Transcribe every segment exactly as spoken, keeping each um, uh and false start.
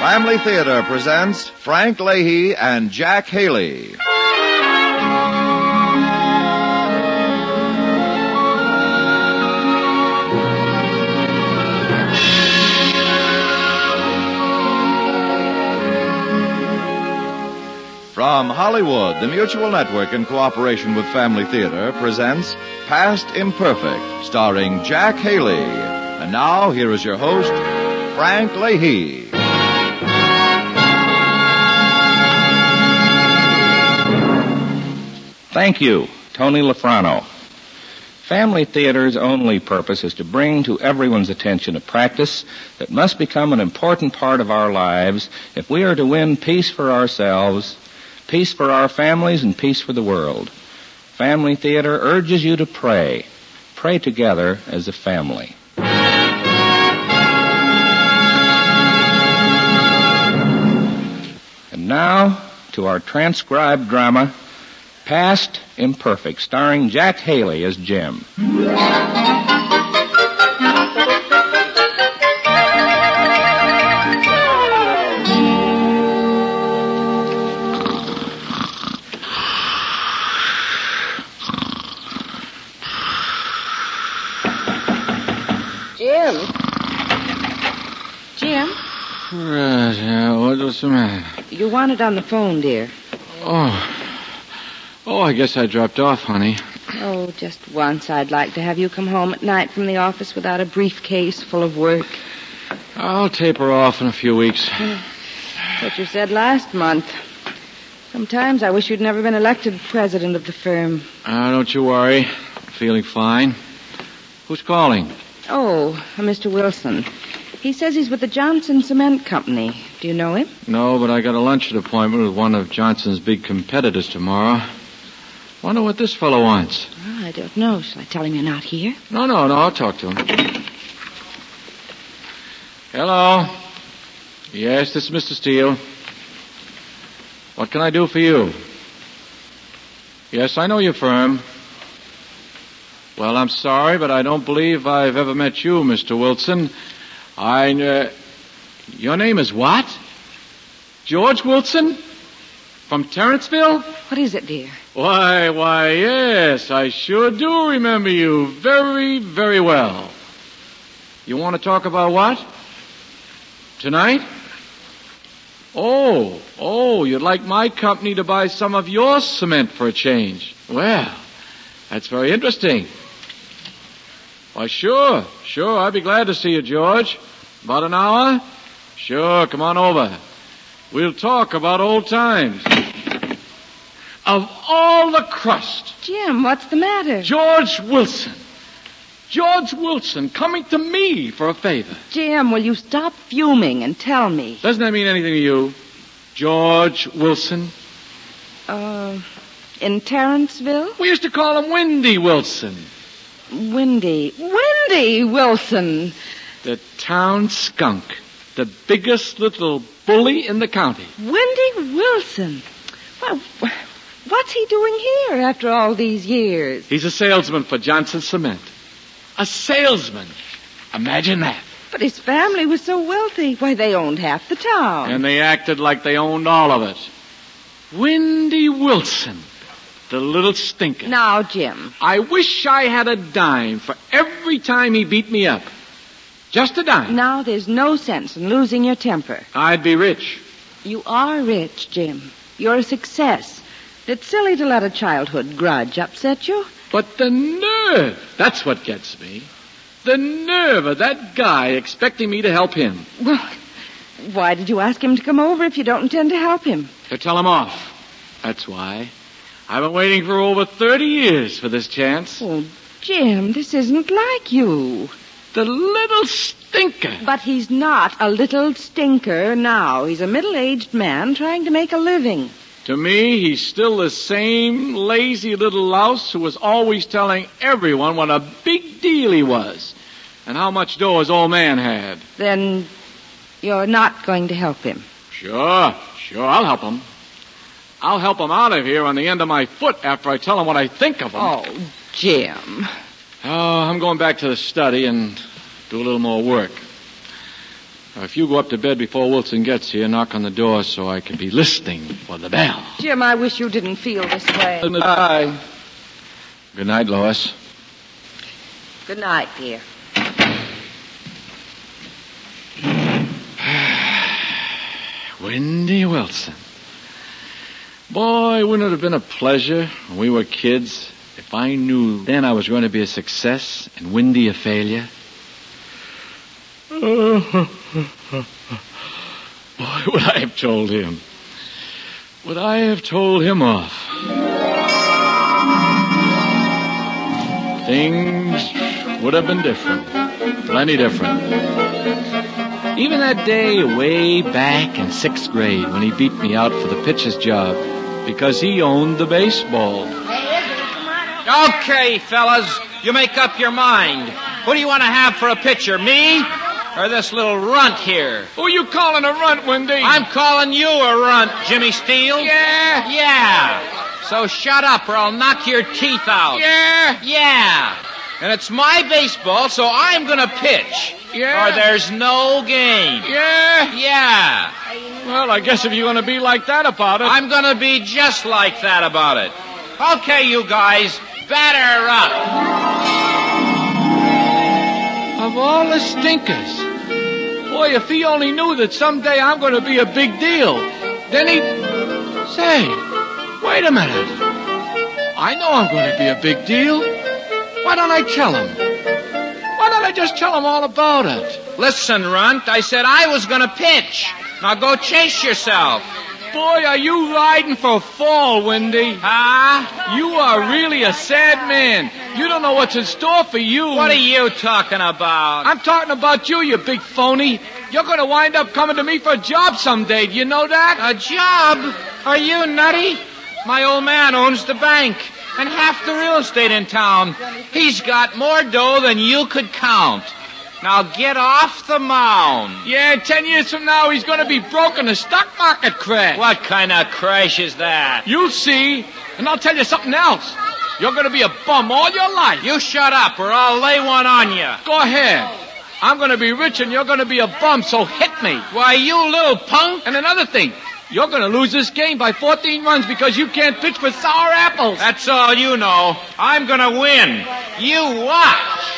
Family Theater presents Frank Leahy and Jack Haley. From Hollywood, the Mutual Network, in cooperation with Family Theater, presents Past Imperfect, starring Jack Haley. And now, here is your host, Frank Leahy. Thank you, Tony Lafrano. Family Theater's only purpose is to bring to everyone's attention a practice that must become an important part of our lives if we are to win peace for ourselves, peace for our families, and peace for the world. Family Theater urges you to pray. Pray together as a family. And now, to our transcribed drama, Past Imperfect, starring Jack Haley as Jim. Jim? Jim? Right, yeah, what was the matter? You wanted on the phone, dear. Oh. Oh, I guess I dropped off, honey. Oh, just once I'd like to have you come home at night from the office without a briefcase full of work. I'll taper off in a few weeks. That's what you said last month. Sometimes I wish you'd never been elected president of the firm. Uh, don't you worry. I'm feeling fine. Who's calling? Oh, Mister Wilson. He says he's with the Johnson Cement Company. Do you know him? No, but I got a luncheon appointment with one of Johnson's big competitors tomorrow. Wonder what this fellow wants. Oh, I don't know. Shall I tell him you're not here? No, no, no. I'll talk to him. Hello. Yes, this is Mister Steele. What can I do for you? Yes, I know your firm. Well, I'm sorry, but I don't believe I've ever met you, Mister Wilson. I, uh, your name is what? George Wilson? From Terrenceville? What is it, dear? Why, why, yes, I sure do remember you very, very well. You want to talk about what? Tonight? Oh, oh, you'd like my company to buy some of your cement for a change. Well, that's very interesting. Why, sure, sure, I'd be glad to see you, George. About an hour? Sure, come on over. We'll talk about old times. Of all the crust. Jim, what's the matter? George Wilson. George Wilson coming to me for a favor. Jim, will you stop fuming and tell me? Doesn't that mean anything to you? George Wilson? Uh, in Terrenceville? We used to call him Windy Wilson. Windy. Windy Wilson. The town skunk. The biggest little bully in the county. Windy Wilson. Well, what's he doing here after all these years? He's a salesman for Johnson Cement. A salesman. Imagine that. But his family was so wealthy. Why, they owned half the town. And they acted like they owned all of it. Windy Wilson. The little stinker. Now, Jim. I wish I had a dime for every time he beat me up. Just a dime. Now, there's no sense in losing your temper. I'd be rich. You are rich, Jim. You're a success. It's silly to let a childhood grudge upset you. But the nerve, that's what gets me. The nerve of that guy expecting me to help him. Well, why did you ask him to come over if you don't intend to help him? To tell him off. That's why. I've been waiting for over thirty years for this chance. Oh, Jim, this isn't like you. The little stinker. But he's not a little stinker now. He's a middle-aged man trying to make a living. To me, he's still the same lazy little louse who was always telling everyone what a big deal he was and how much dough his old man had. Then you're not going to help him? Sure, sure, I'll help him. I'll help him out of here on the end of my foot after I tell him what I think of him. Oh, Jim. Oh, I'm going back to the study and do a little more work. Now, if you go up to bed before Wilson gets here, knock on the door so I can be listening for the bell. Jim, I wish you didn't feel this way. Good night. Good night, Lois. Good night, dear. Wendy Wilson. Boy, wouldn't it have been a pleasure when we were kids if I knew then I was going to be a success and Wendy a failure? Boy, would I have told him. Would I have told him off? Things would have been different. Plenty different. Even that day way back in sixth grade when he beat me out for the pitcher's job because he owned the baseball. Okay, fellas, you make up your mind. Who do you want to have for a pitcher, me or this little runt here? Who are you calling a runt, Wendy? I'm calling you a runt, Jimmy Steele. Yeah? Yeah. So shut up or I'll knock your teeth out. Yeah? Yeah. And it's my baseball, so I'm going to pitch. Yeah? Or there's no game. Yeah? Yeah. Well, I guess if you're going to be like that about it... I'm going to be just like that about it. Okay, you guys, batter up. Of all the stinkers. Boy, if he only knew that someday I'm going to be a big deal, then he'd... Say, wait a minute. I know I'm going to be a big deal. Why don't I tell him? Why don't I just tell him all about it? Listen, runt, I said I was going to pitch. Now go chase yourself. Boy, are you riding for fall, Wendy. Huh? You are really a sad man. You don't know what's in store for you. What are you talking about? I'm talking about you, you big phony. You're going to wind up coming to me for a job someday. Do you know that? A job? Are you nutty? My old man owns the bank and half the real estate in town. He's got more dough than you could count. Now get off the mound. Yeah, ten years from now, he's going to be broke in the stock market crash. What kind of crash is that? You'll see. And I'll tell you something else. You're going to be a bum all your life. You shut up or I'll lay one on you. Go ahead. I'm going to be rich and you're going to be a bum, so hit me. Why, you little punk. And another thing. You're going to lose this game by fourteen runs because you can't pitch for sour apples. That's all you know. I'm going to win. You watch.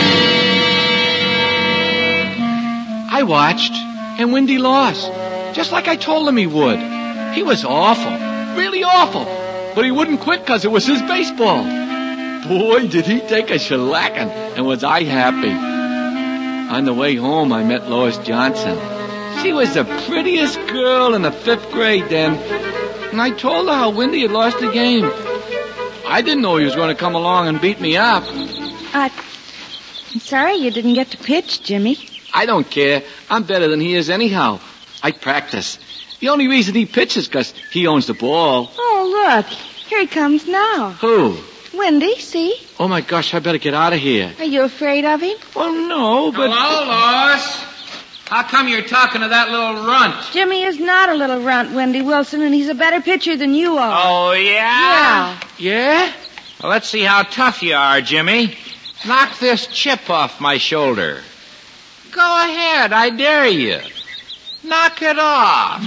I watched, and Wendy lost. Just like I told him he would. He was awful. Really awful. But he wouldn't quit because it was his baseball. Boy, did he take a shellacking, and was I happy. On the way home, I met Lois Johnson. She was the prettiest girl in the fifth grade then. And I told her how Wendy had lost the game. I didn't know he was going to come along and beat me up. Uh, I'm sorry you didn't get to pitch, Jimmy. I don't care. I'm better than he is anyhow. I practice. The only reason he pitches is because he owns the ball. Oh, look. Here he comes now. Who? Wendy, see? Oh, my gosh, I better get out of here. Are you afraid of him? Well, no, but... Hello, Lois. How come you're talking to that little runt? Jimmy is not a little runt, Wendy Wilson, and he's a better pitcher than you are. Oh, yeah? Yeah. Yeah? Well, let's see how tough you are, Jimmy. Knock this chip off my shoulder. Go ahead, I dare you. Knock it off.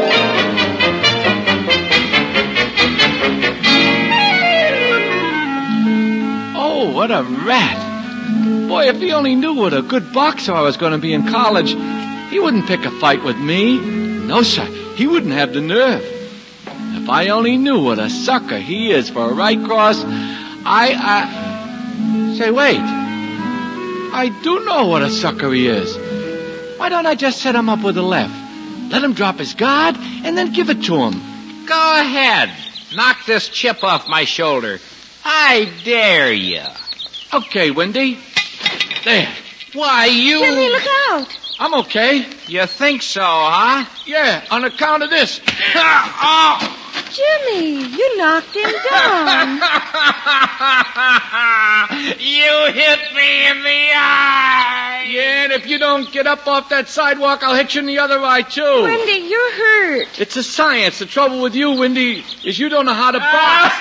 Oh, what a rat. Boy, if he only knew what a good boxer I was going to be in college, he wouldn't pick a fight with me. No, sir, he wouldn't have the nerve. If I only knew what a sucker he is for a right cross, I, I... Say, wait. I do know what a sucker he is. Why don't I just set him up with a left? Let him drop his guard and then give it to him. Go ahead. Knock this chip off my shoulder. I dare you. Okay, Wendy. There. Why, you... Jimmy, look out. I'm okay. You think so, huh? Yeah, on account of this. Oh! Jimmy, you knocked him down. You hit me in the eye. Yeah, and if you don't get up off that sidewalk, I'll hit you in the other eye, too. Wendy, you're hurt. It's a science. The trouble with you, Wendy, is you don't know how to box.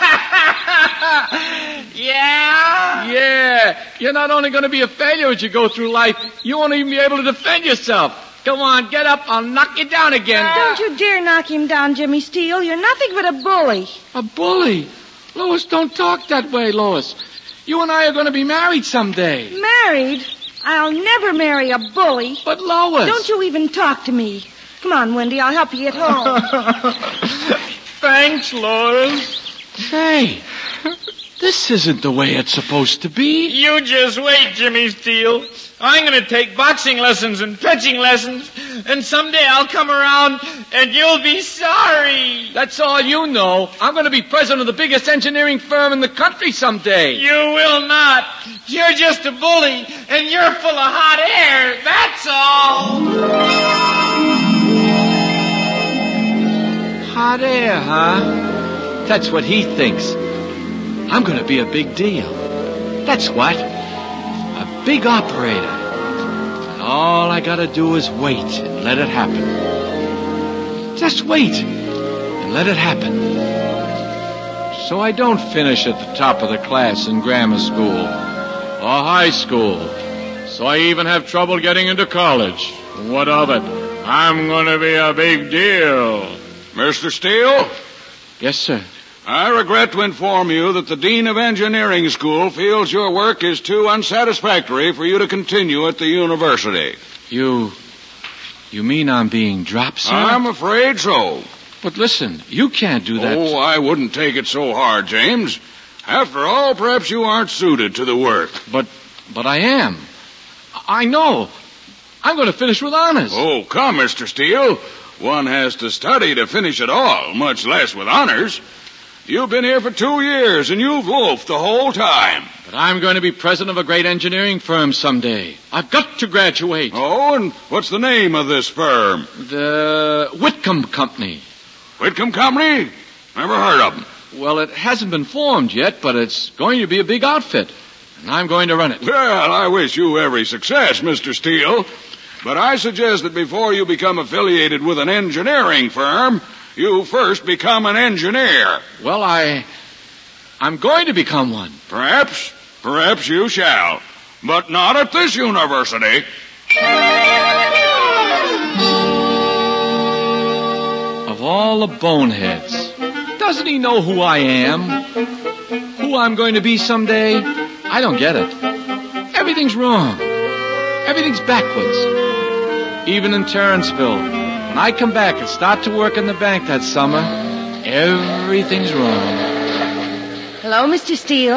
Yeah? Yeah. You're not only going to be a failure as you go through life, you won't even be able to defend yourself. Come on, get up. I'll knock you down again. Don't you dare knock him down, Jimmy Steele. You're nothing but a bully. A bully? Lois, don't talk that way, Lois. You and I are going to be married someday. Married? I'll never marry a bully. But, Lois... Don't you even talk to me. Come on, Wendy. I'll help you get home. Thanks, Lois. Say, this isn't the way it's supposed to be. You just wait, Jimmy Steele. I'm going to take boxing lessons and pitching lessons, and someday I'll come around and you'll be sorry. That's all you know. I'm going to be president of the biggest engineering firm in the country someday. You will not. You're just a bully, and you're full of hot air. That's all. Hot air, huh? That's what he thinks. I'm going to be a big deal. That's what. A big operator. And all I got to do is wait and let it happen. Just wait and let it happen. So I don't finish at the top of the class in grammar school or high school. So I even have trouble getting into college. What of it? I'm going to be a big deal. Mister Steele? Yes, sir. I regret to inform you that the Dean of Engineering School feels your work is too unsatisfactory for you to continue at the university. You... you mean I'm being dropped, sir? I'm afraid so. But listen, you can't do that. Oh, I wouldn't take it so hard, James. After all, perhaps you aren't suited to the work. But, but I am. I know. I'm going to finish with honors. Oh, come, Mister Steele. One has to study to finish at all, much less with honors. You've been here for two years, and you've loafed the whole time. But I'm going to be president of a great engineering firm someday. I've got to graduate. Oh, and what's the name of this firm? The Whitcomb Company. Whitcomb Company? Never heard of them. Well, it hasn't been formed yet, but it's going to be a big outfit. And I'm going to run it. Well, I wish you every success, Mister Steele. But I suggest that before you become affiliated with an engineering firm, you first become an engineer. Well, I... I'm going to become one. Perhaps, perhaps you shall. But not at this university. Of all the boneheads, doesn't he know who I am? Who I'm going to be someday? I don't get it. Everything's wrong. Everything's backwards. Even in Terrenceville. When I come back and start to work in the bank that summer, everything's wrong. Hello, Mister Steele.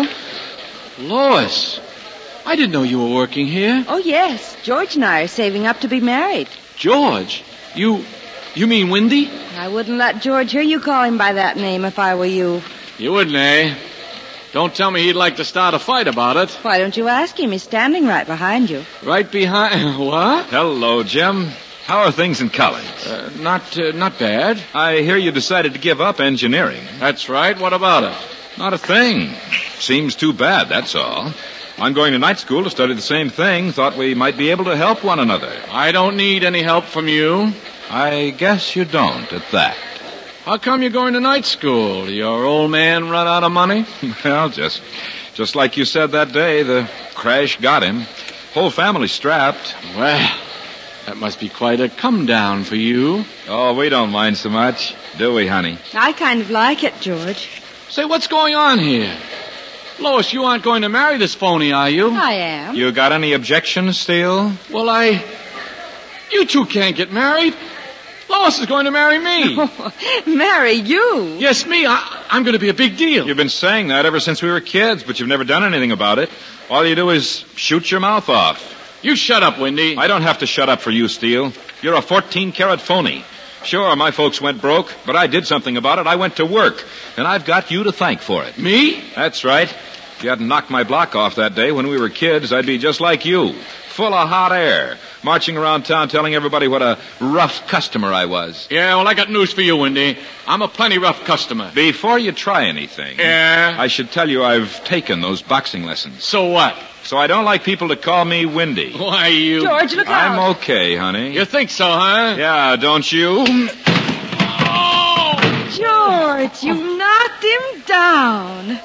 Lois, I didn't know you were working here. Oh, yes. George and I are saving up to be married. George? You... you mean Wendy? I wouldn't let George hear you call him by that name if I were you. You wouldn't, eh? Don't tell me he'd like to start a fight about it. Why don't you ask him? He's standing right behind you. Right behind... What? Hello, Jim. How are things in college? Uh, not uh, not bad. I hear you decided to give up engineering. That's right. What about it? Not a thing. Seems too bad, that's all. I'm going to night school to study the same thing. Thought we might be able to help one another. I don't need any help from you. I guess you don't, at that. How come you're going to night school? Your old man run out of money? Well, just, just like you said that day, the crash got him. Whole family strapped. Well... that must be quite a come-down for you. Oh, we don't mind so much, do we, honey? I kind of like it, George. Say, what's going on here? Lois, you aren't going to marry this phony, are you? I am. You got any objections, Steele? Well, I... You two can't get married. Lois is going to marry me. Marry you? Yes, me. I, I'm going to be a big deal. You've been saying that ever since we were kids, but you've never done anything about it. All you do is shoot your mouth off. You shut up, Wendy. I don't have to shut up for you, Steele. You're a fourteen-carat phony. Sure, my folks went broke, but I did something about it. I went to work, and I've got you to thank for it. Me? That's right. If you hadn't knocked my block off that day when we were kids, I'd be just like you, full of hot air, marching around town telling everybody what a rough customer I was. Yeah, well, I got news for you, Wendy. I'm a plenty rough customer. Before you try anything, yeah, I should tell you I've taken those boxing lessons. So what? So I don't like people to call me Windy. Why, you... George, look out. I'm okay, honey. You think so, huh? Yeah, don't you? Oh! George, you knocked him down.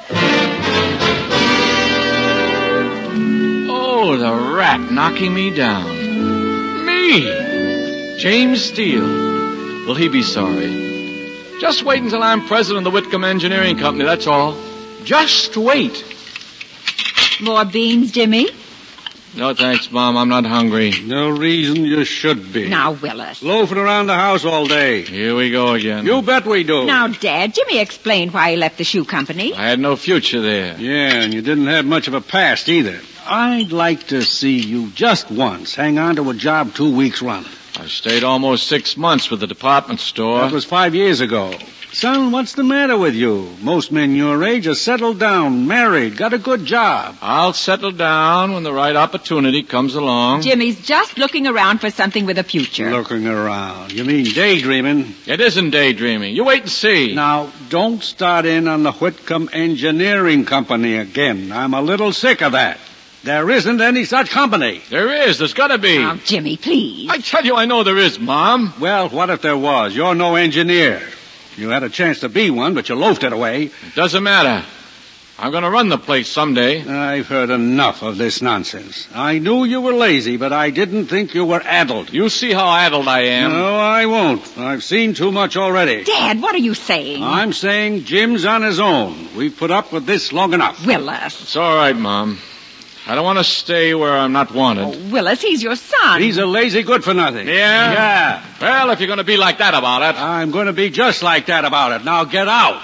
Oh, the rat knocking me down. Me! James Steele. Will he be sorry? Just wait until I'm president of the Whitcomb Engineering Company, that's all. Just wait. More beans, Jimmy? No, thanks, Mom. I'm not hungry. No reason you should be. Now, Willis. Loafing around the house all day. Here we go again. You bet we do. Now, Dad, Jimmy explained why he left the shoe company. I had no future there. Yeah, and you didn't have much of a past either. I'd like to see you just once hang on to a job two weeks running. I stayed almost six months with the department store. That was five years ago. Son, what's the matter with you? Most men your age are settled down, married, got a good job. I'll settle down when the right opportunity comes along. Jimmy's just looking around for something with a future. Looking around. You mean daydreaming? It isn't daydreaming. You wait and see. Now, don't start in on the Whitcomb Engineering Company again. I'm a little sick of that. There isn't any such company. There is. There's got to be. Now, Jimmy, please. I tell you, I know there is, Mom. Well, what if there was? You're no engineer. You had a chance to be one, but you loafed it away. It doesn't matter. I'm going to run the place someday. I've heard enough of this nonsense. I knew you were lazy, but I didn't think you were addled. You see how addled I am. No, I won't. I've seen too much already. Dad, what are you saying? I'm saying Jim's on his own. We've put up with this long enough. Willis. It's all right, Mom. I don't want to stay where I'm not wanted. Oh, Willis, he's your son. He's a lazy good-for-nothing. Yeah? Yeah. Well, if you're going to be like that about it. I'm going to be just like that about it. Now get out.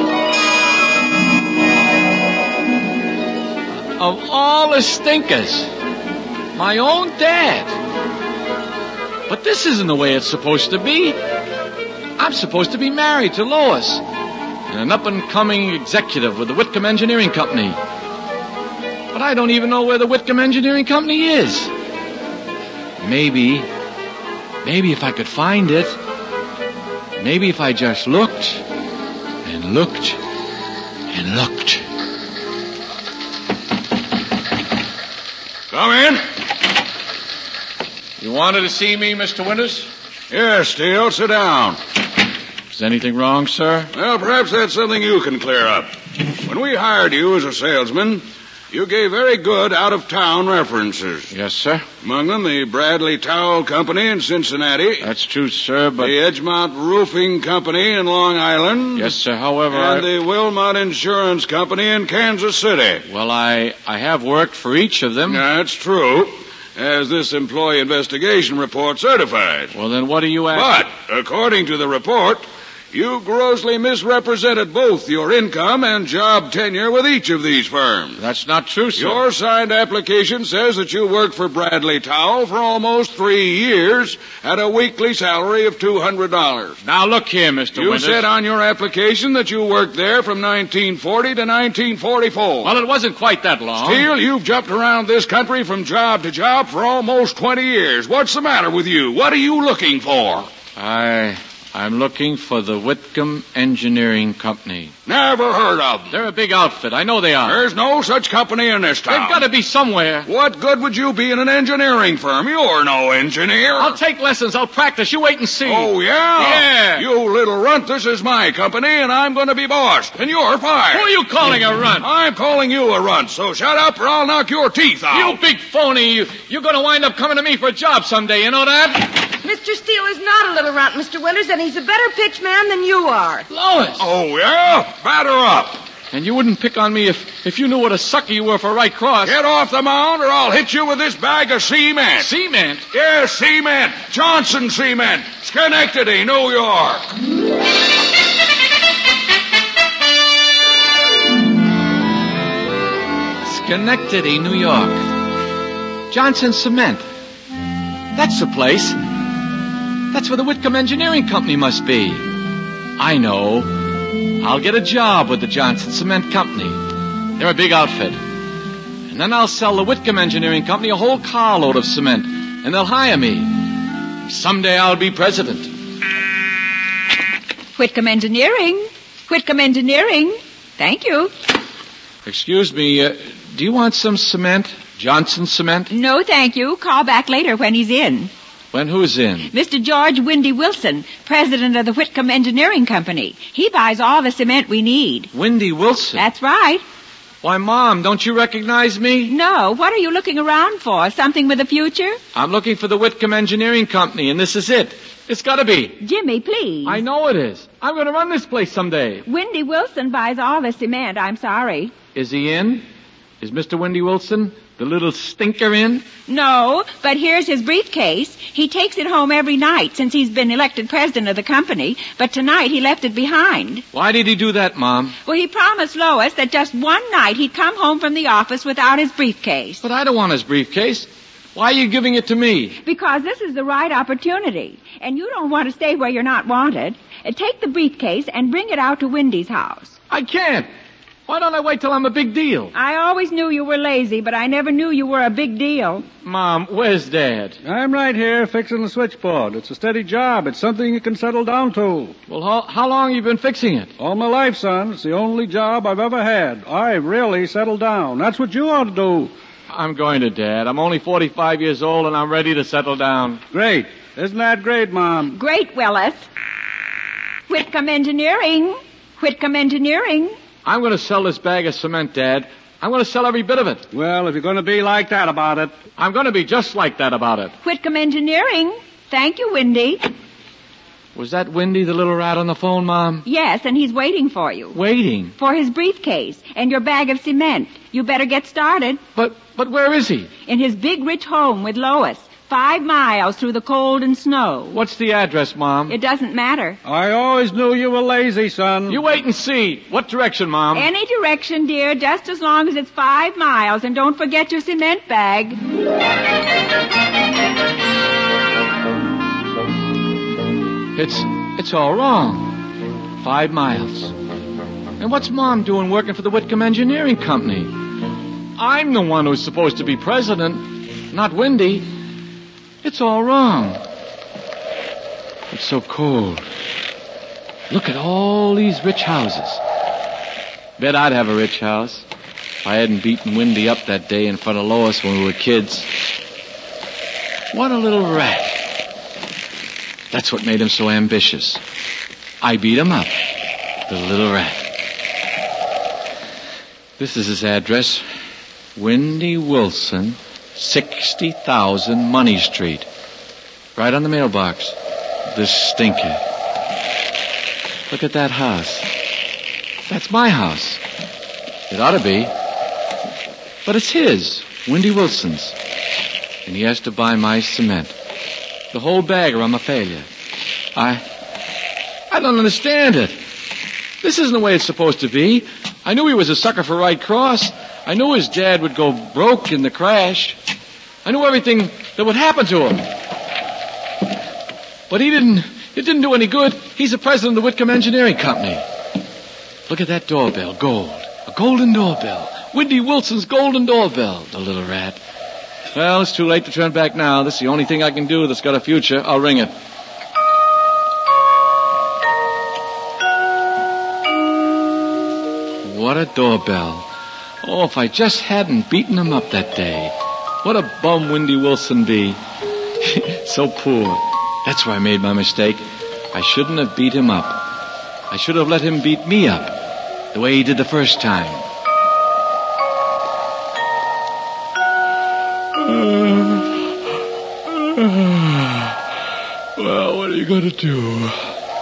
Of all the stinkers, my own dad. But this isn't the way it's supposed to be. I'm supposed to be married to Lois, and an up-and-coming executive with the Whitcomb Engineering Company. But I don't even know where the Whitcomb Engineering Company is. Maybe, maybe if I could find it, maybe if I just looked and looked and looked. Come in. You wanted to see me, Mister Winters? Yes, Steele, sit down. Is anything wrong, sir? Well, perhaps that's something you can clear up. When we hired you as a salesman, you gave very good out-of-town references. Yes, sir. Among them, the Bradley Towel Company in Cincinnati. That's true, sir, but... The Edgemont Roofing Company in Long Island. Yes, sir, however... And I... the Wilmot Insurance Company in Kansas City. Well, I, I have worked for each of them. That's true, as this employee investigation report certifies. Well, then what do you ask? But, according to the report, you grossly misrepresented both your income and job tenure with each of these firms. That's not true, sir. Your signed application says that you worked for Bradley Towel for almost three years at a weekly salary of two hundred dollars. Now, look here, Mister You Winters. said on your application that you worked there from nineteen forty to nineteen forty-four. Well, it wasn't quite that long. Steele, you've jumped around this country from job to job for almost twenty years. What's the matter with you? What are you looking for? I... I'm looking for the Whitcomb Engineering Company. Never heard of them. They're a big outfit. I know they are. There's no such company in this town. They've got to be somewhere. What good would you be in an engineering firm? You're no engineer. I'll take lessons. I'll practice. You wait and see. Oh, yeah? Yeah. You little runt, this is my company, and I'm going to be boss. And you're fired. Who are you calling a runt? I'm calling you a runt, so shut up or I'll knock your teeth out. You big phony. You, you're going to wind up coming to me for a job someday. You know that? Mister Steele is not a little runt, Mister Winters, and he's a better pitch man than you are. Lois. Oh, yeah? Batter up. And you wouldn't pick on me if, if you knew what a sucker you were for right cross. Get off the mound or I'll hit you with this bag of cement. Cement? Yes, cement. Johnson Cement. Schenectady, New York. Schenectady, New York. Johnson Cement. That's the place. That's where the Whitcomb Engineering Company must be. I know. I'll get a job with the Johnson Cement Company. They're a big outfit. And then I'll sell the Whitcomb Engineering Company a whole carload of cement, and they'll hire me. Someday I'll be president. Whitcomb Engineering. Whitcomb Engineering. Thank you. Excuse me, uh, do you want some cement? Johnson Cement? No, thank you. Call back later when he's in. When who's in? Mister George Windy Wilson, president of the Whitcomb Engineering Company. He buys all the cement we need. Windy Wilson? That's right. Why, Mom, don't you recognize me? No, what are you looking around for? Something with a future? I'm looking for the Whitcomb Engineering Company, and this is it. It's got to be. Jimmy, please. I know it is. I'm going to run this place someday. Wendy Wilson buys all the cement. I'm sorry. Is he in? Is Mister Wendy Wilson, the little stinker, in? No, but here's his briefcase. He takes it home every night since he's been elected president of the company, but tonight he left it behind. Why did he do that, Mom? Well, he promised Lois that just one night he'd come home from the office without his briefcase. But I don't want his briefcase. Why are you giving it to me? Because this is the right opportunity, and you don't want to stay where you're not wanted. Uh, take the briefcase and bring it out to Wendy's house. I can't. Why don't I wait till I'm a big deal? I always knew you were lazy, but I never knew you were a big deal. Mom, where's Dad? I'm right here fixing the switchboard. It's a steady job. It's something you can settle down to. Well, how, how long have you been fixing it? All my life, son. It's the only job I've ever had. I've really settled down. That's what you ought to do. I'm going to, Dad. I'm only forty-five years old, and I'm ready to settle down. Great. Isn't that great, Mom? Great, Willis. Whitcomb Engineering. Whitcomb Engineering. I'm going to sell this bag of cement, Dad. I'm going to sell every bit of it. Well, if you're going to be like that about it. I'm going to be just like that about it. Whitcomb Engineering. Thank you, Wendy. Was that Wendy, the little rat on the phone, Mom? Yes, and he's waiting for you. Waiting? For his briefcase and your bag of cement. You better get started. But, but where is he? In his big, rich home with Lois. Five miles through the cold and snow. What's the address, Mom? It doesn't matter. I always knew you were lazy, son. You wait and see. What direction, Mom? Any direction, dear, just as long as it's five miles. And don't forget your cement bag. It's, it's all wrong. Five miles. And what's Mom doing working for the Whitcomb Engineering Company? I'm the one who's supposed to be president, not Wendy. It's all wrong. It's so cold. Look at all these rich houses. Bet I'd have a rich house if I hadn't beaten Wendy up that day in front of Lois when we were kids. What a little rat. That's what made him so ambitious. I beat him up. The little rat. This is his address. Wendy Wilson, sixty thousand Money Street. Right on the mailbox. This stinker. Look at that house. That's my house. It ought to be. But it's his, Wendy Wilson's. And he has to buy my cement. The whole bag or I'm a failure. I... I don't understand it. This isn't the way it's supposed to be. I knew he was a sucker for right cross. I knew his dad would go broke in the crash. I knew everything that would happen to him. But he didn't, it didn't do any good. He's the president of the Whitcomb Engineering Company. Look at that doorbell, gold. A golden doorbell. Wendy Wilson's golden doorbell, the little rat. Well, it's too late to turn back now. This is the only thing I can do that's got a future. I'll ring it. What a doorbell. Oh, if I just hadn't beaten him up that day. What a bum Wendy Wilson be. So poor. That's where I made my mistake. I shouldn't have beat him up. I should have let him beat me up, the way he did the first time. Well, what are you going to do?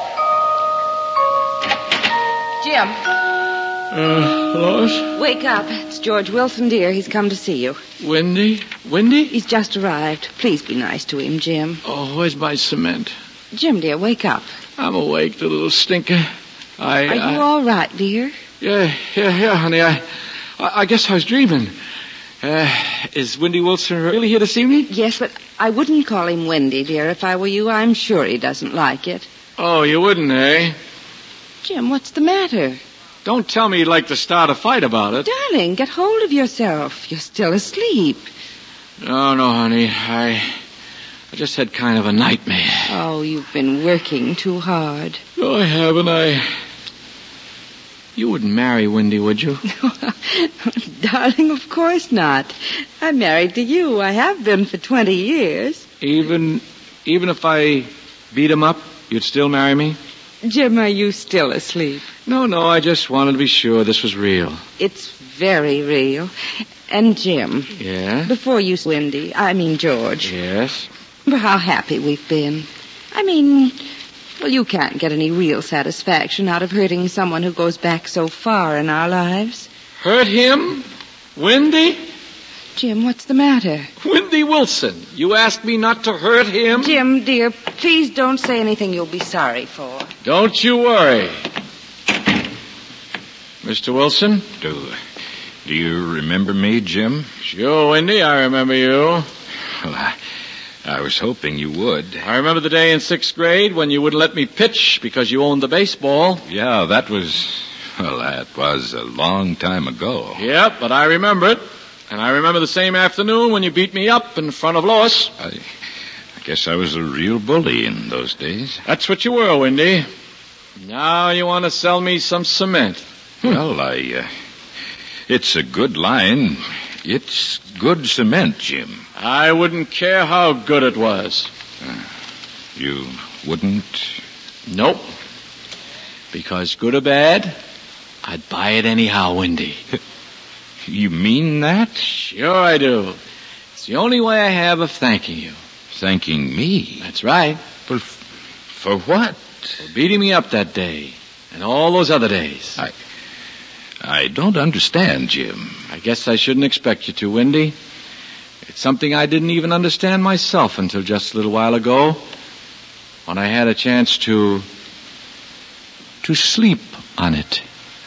Jim. Uh, Lois? Wake up. It's George Wilson, dear. He's come to see you. Wendy? Wendy? He's just arrived. Please be nice to him, Jim. Oh, where's my cement? Jim, dear, wake up. I'm awake, the little stinker. I... Are I... you all right, dear? Yeah, yeah, yeah, honey. I, I, I guess I was dreaming. Uh, is Wendy Wilson really here to see me? Yes, but I wouldn't call him Wendy, dear. If I were you, I'm sure he doesn't like it. Oh, you wouldn't, eh? Jim, what's the matter? Don't tell me you'd like to start a fight about it. Darling, get hold of yourself. You're still asleep. No, no, honey. I... I just had kind of a nightmare. Oh, you've been working too hard. No, I haven't. I... You wouldn't marry Wendy, would you? Darling, of course not. I'm married to you. I have been for twenty years. Even... even if I beat him up, you'd still marry me? Jim, are you still asleep? No, no, I just wanted to be sure this was real. It's very real. And Jim, Yeah? before you, Wendy, I mean George, Yes? for how happy we've been. I mean, well, you can't get any real satisfaction out of hurting someone who goes back so far in our lives. Hurt him? Wendy? Jim, what's the matter? Wendy Wilson, you asked me not to hurt him? Jim, dear, please don't say anything you'll be sorry for. Don't you worry. Mister Wilson? Do, do you remember me, Jim? Sure, Wendy, I remember you. Well, I, I was hoping you would. I remember the day in sixth grade when you wouldn't let me pitch because you owned the baseball. Yeah, that was, well, that was a long time ago. Yep, but I remember it. And I remember the same afternoon when you beat me up in front of Lois. I, I guess I was a real bully in those days. That's what you were, Wendy. Now you want to sell me some cement. Well, I, uh, it's a good line. It's good cement, Jim. I wouldn't care how good it was. Uh, you wouldn't? Nope. Because good or bad, I'd buy it anyhow, Wendy. You mean that? Sure I do. It's the only way I have of thanking you. Thanking me? That's right. Well, for what? For beating me up that day and all those other days. I, I don't understand, Jim. I guess I shouldn't expect you to, Wendy. It's something I didn't even understand myself until just a little while ago when I had a chance to... to sleep on it.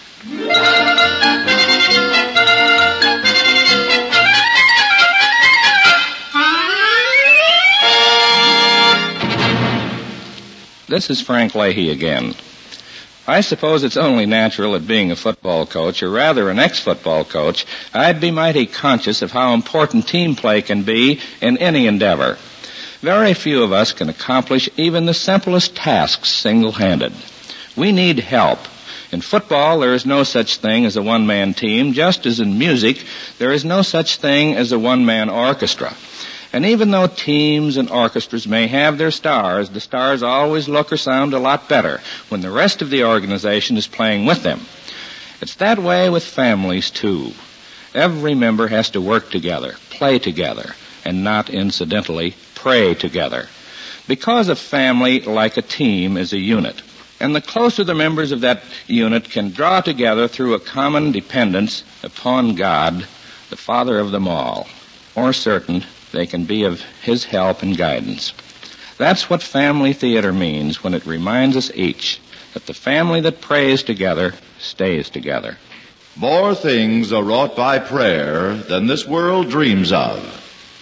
This is Frank Leahy again. I suppose it's only natural that being a football coach, or rather an ex-football coach, I'd be mighty conscious of how important team play can be in any endeavor. Very few of us can accomplish even the simplest tasks single-handed. We need help. In football, there is no such thing as a one-man team, just as in music, there is no such thing as a one-man orchestra. And even though teams and orchestras may have their stars, the stars always look or sound a lot better when the rest of the organization is playing with them. It's that way with families, too. Every member has to work together, play together, and not incidentally, pray together. Because a family, like a team, is a unit. And the closer the members of that unit can draw together through a common dependence upon God, the Father of them all, more certain they can be of His help and guidance. That's what family theater means when it reminds us each that the family that prays together stays together. More things are wrought by prayer than this world dreams of.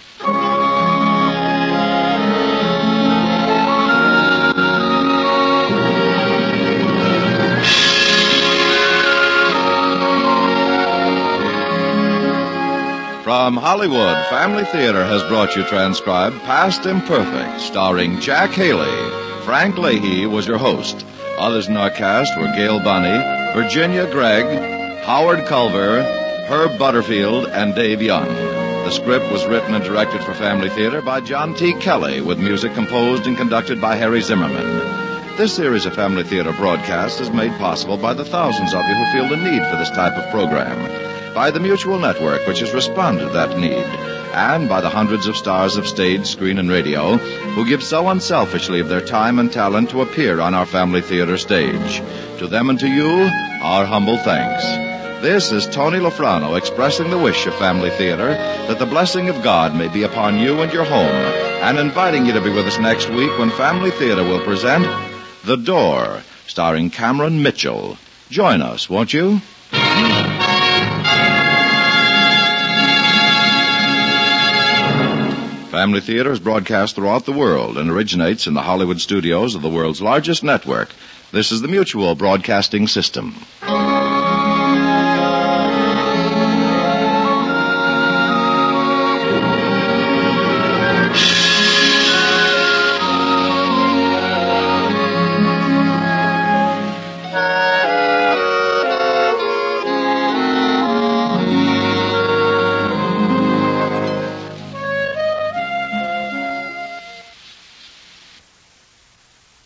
From Hollywood, Family Theater has brought you transcribed Past Imperfect, starring Jack Haley. Frank Leahy was your host. Others in our cast were Gail Bunny, Virginia Gregg, Howard Culver, Herb Butterfield, and Dave Young. The script was written and directed for Family Theater by John T. Kelly, with music composed and conducted by Harry Zimmerman. This series of Family Theater broadcasts is made possible by the thousands of you who feel the need for this type of program, by the Mutual Network, which has responded to that need, and by the hundreds of stars of stage, screen, and radio who give so unselfishly of their time and talent to appear on our Family Theater stage. To them and to you, our humble thanks. This is Tony Lafrano expressing the wish of Family Theater that the blessing of God may be upon you and your home, and inviting you to be with us next week when Family Theater will present The Door, starring Cameron Mitchell. Join us, won't you? Family Theater is broadcast throughout the world and originates in the Hollywood studios of the world's largest network. This is the Mutual Broadcasting System.